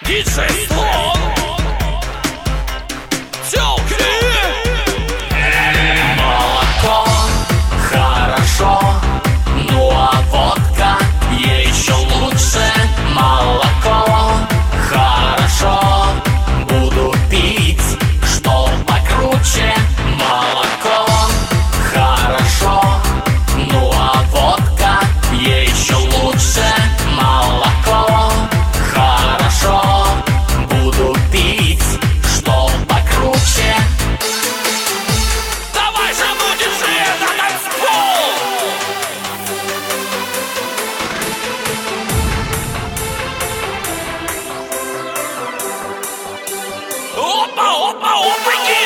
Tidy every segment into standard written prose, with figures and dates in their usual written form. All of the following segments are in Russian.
Диджей Слон. Тёлки. Молоко хорошо, ну а водка еще лучше. Молоко хорошо, буду пить, что покруче. Молоко хорошо, ну а водка еще лучше. Молоко хорошо, буду пить, что покруче. Давай же, ну, диджей, на танцпол. Опа, опа, опаки.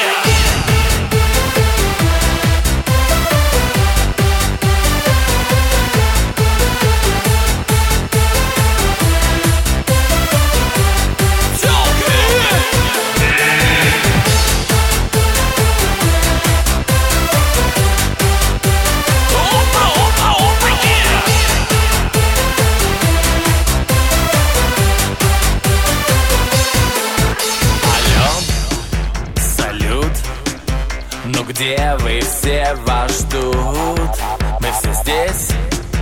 Салют, ну где вы все, вас ждут? Мы все здесь,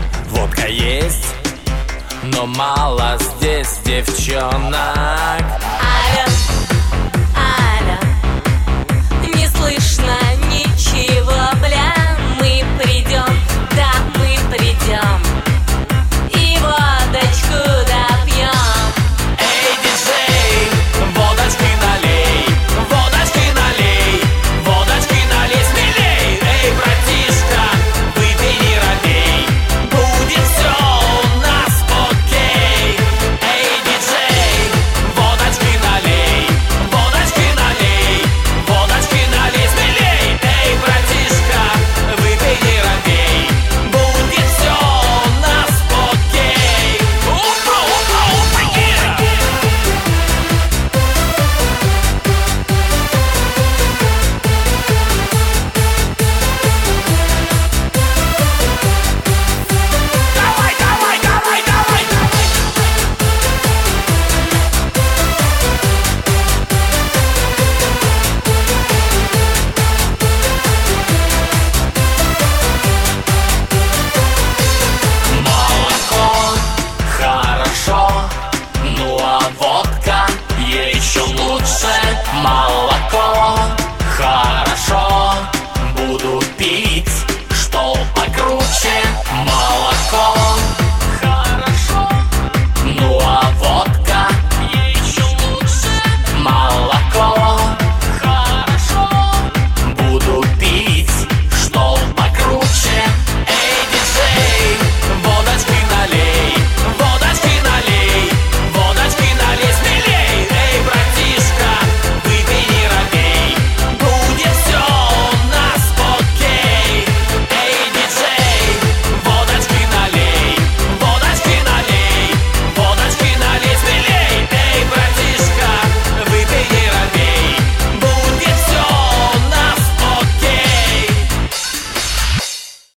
водка есть, но мало здесь девчонок.